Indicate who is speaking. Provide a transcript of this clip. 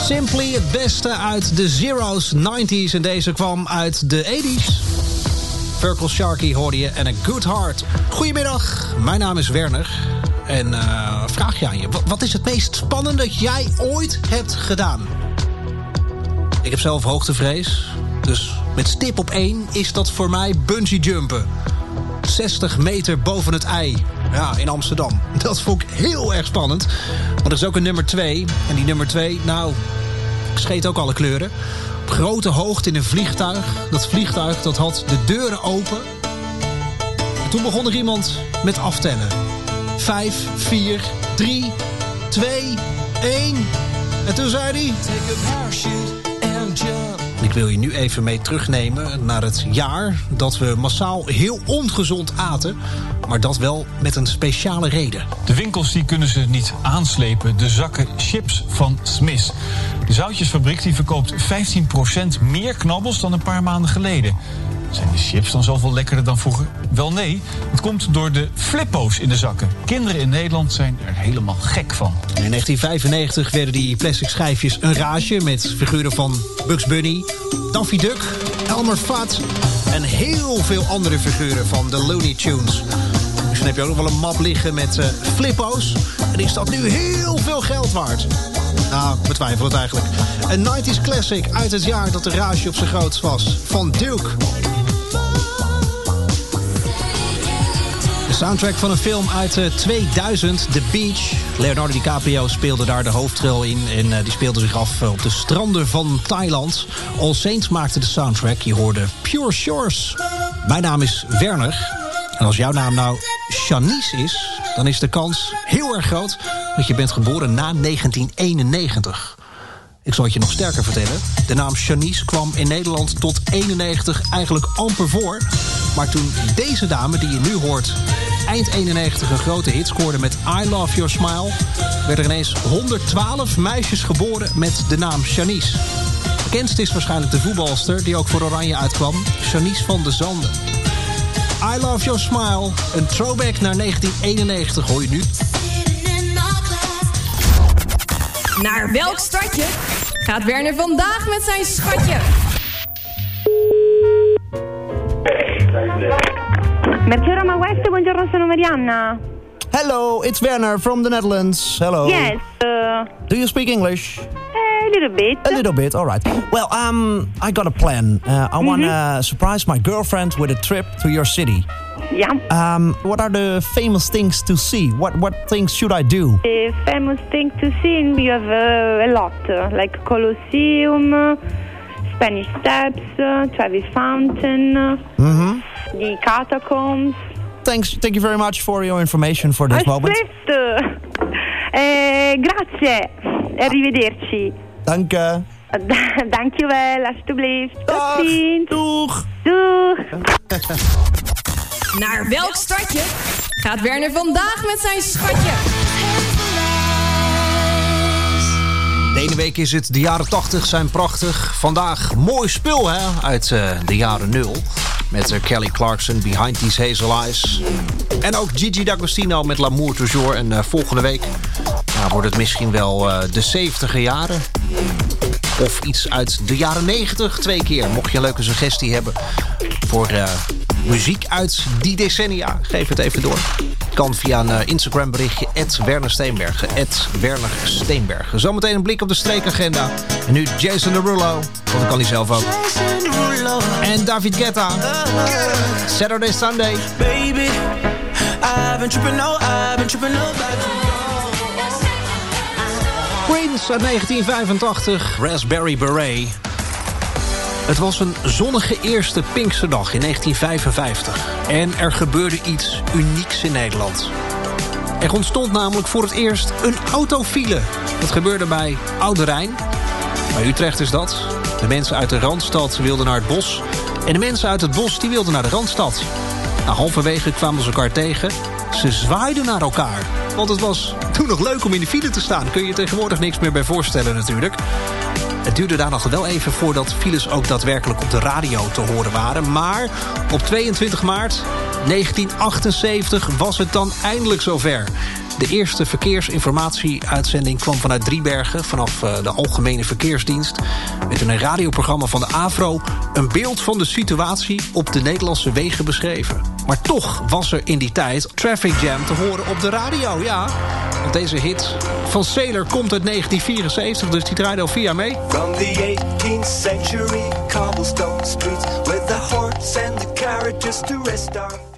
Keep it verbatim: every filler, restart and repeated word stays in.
Speaker 1: Simply het beste uit de zero's, nineties en deze kwam uit de eighties. Virkel Sharky hoorde je en A Good Heart. Goedemiddag, mijn naam is Werner. En uh, vraag je aan je, wat is het meest spannende dat jij ooit hebt gedaan? Ik heb zelf hoogtevrees, dus met stip op één is dat voor mij bungee jumpen. zestig meter boven het ei, ja, in Amsterdam. Dat vond ik heel erg spannend. Maar er is ook een nummer twee. En die nummer twee, nou, ik scheet ook alle kleuren. Op grote hoogte in een vliegtuig. Dat vliegtuig dat had de deuren open. En toen begon er iemand met aftellen. Vijf, vier, drie, twee, één. En toen zei hij... Take a parachute and jump. Ik wil je nu even mee terugnemen naar het jaar dat we massaal heel ongezond aten. Maar dat wel met een speciale reden.
Speaker 2: De winkels die kunnen ze niet aanslepen. De zakken chips van Smith. De zoutjesfabriek die verkoopt vijftien procent meer knabbels dan een paar maanden geleden. Zijn de chips dan zoveel lekkerder dan vroeger? Wel nee, het komt door de flippo's in de zakken. Kinderen in Nederland zijn er helemaal gek van.
Speaker 1: In negentien vijfennegentig werden die plastic schijfjes een rage... met figuren van Bugs Bunny, Daffy Duck, Elmer Fudd... en heel veel andere figuren van de Looney Tunes. Dus dan heb je ook nog wel een map liggen met uh, flippo's. En is dat nu heel veel geld waard? Nou, betwijfel het eigenlijk. Een nineties classic uit het jaar dat de rage op zijn grootst was. Van Duke. De soundtrack van een film uit uh, tweeduizend, The Beach. Leonardo DiCaprio speelde daar de hoofdrol in. En uh, die speelde zich af uh, op de stranden van Thailand. All Saints maakte de soundtrack. Je hoorde Pure Shores. Mijn naam is Werner. En als jouw naam nou Shanice is... dan is de kans heel erg groot dat je bent geboren na negentien eenennegentig. Ik zal het je nog sterker vertellen. De naam Shanice kwam in Nederland tot eenennegentig eigenlijk amper voor. Maar toen deze dame, die je nu hoort, eind eenennegentig een grote hit scoorde met I Love Your Smile... werden er ineens honderdtwaalf meisjes geboren met de naam Shanice. Bekendst is waarschijnlijk de voetbalster die ook voor Oranje uitkwam, Shanice van de Zanden. I Love Your Smile, een throwback naar negentien eenennegentig, hoor je nu.
Speaker 3: Naar welk stadje gaat Werner vandaag met zijn schatje?
Speaker 4: Merce Roma West, buongiorno, sono Marianna.
Speaker 5: Hello, it's Werner from the Netherlands. Hello.
Speaker 4: Yes. Uh,
Speaker 5: Do you speak English?
Speaker 4: a little bit.
Speaker 5: A little bit, all right. Well, um, I got a plan. Uh, I mm-hmm. want to surprise my girlfriend with a trip to your city.
Speaker 4: Yeah.
Speaker 5: Um, what are the famous things to see? What what things should I do?
Speaker 4: The famous thing to see, you have uh, a lot, uh, like Colosseum, uh, Spanish Steps, uh, Trevi Fountain, uh,
Speaker 5: mm-hmm.
Speaker 4: the catacombs.
Speaker 5: Thanks, thank you very much for your information for this moment.
Speaker 4: Alsjeblieft. Eh, grazie. Arrivederci.
Speaker 5: Dank je.
Speaker 4: Dankjewel, alsjeblieft. Tot ziens.
Speaker 5: Doeg.
Speaker 4: Doeg.
Speaker 3: Naar welk stadje gaat Werner vandaag met zijn schatje?
Speaker 1: De ene week is het de jaren tachtig zijn prachtig. Vandaag mooi spul, hè, uit uh, de jaren nul. Met uh, Kelly Clarkson, Behind These Hazel Eyes. En ook Gigi D'Agostino met L'amour toujours. En uh, volgende week nou, wordt het misschien wel uh, de zeventiger jaren. Of iets uit de jaren negentig, twee keer. Mocht je een leuke suggestie hebben voor uh, muziek uit die decennia, geef het even door. Kan via een uh, Instagram berichtje, at Werner Steenbergen, at Werner Steenbergen. Zometeen een blik op de streekagenda. En nu Jason Derulo, want dat kan hij zelf ook. En David Guetta. Saturday, Sunday.
Speaker 6: Baby, I've been tripping, no, I've been tripping, no,
Speaker 1: Prince uit negentien vijfentachtig, Raspberry Beret. Het was een zonnige eerste Pinksterdag in negentien vijfenvijftig. En er gebeurde iets unieks in Nederland. Er ontstond namelijk voor het eerst een autofile. Dat gebeurde bij Oude Rijn. Bij Utrecht is dat. De mensen uit de Randstad wilden naar het bos. En de mensen uit het bos die wilden naar de Randstad. Nou, halverwege kwamen ze elkaar tegen. Ze zwaaiden naar elkaar. Want het was toen nog leuk om in de file te staan. Kun je je tegenwoordig niks meer bij voorstellen natuurlijk. Het duurde daar nog wel even voordat files ook daadwerkelijk op de radio te horen waren. Maar op tweeëntwintig maart negentien achtenzeventig was het dan eindelijk zover. De eerste verkeersinformatie-uitzending kwam vanuit Driebergen... vanaf uh, de Algemene Verkeersdienst. Met in een radioprogramma van de AVRO... een beeld van de situatie op de Nederlandse wegen beschreven. Maar toch was er in die tijd Traffic Jam te horen op de radio, ja. Want deze hit van Sailor komt uit negentien vierenzeventig, dus die draaide al vier jaar mee.
Speaker 7: From the eighteenth century cobblestone streets with the horse and the carriages to rest our feet.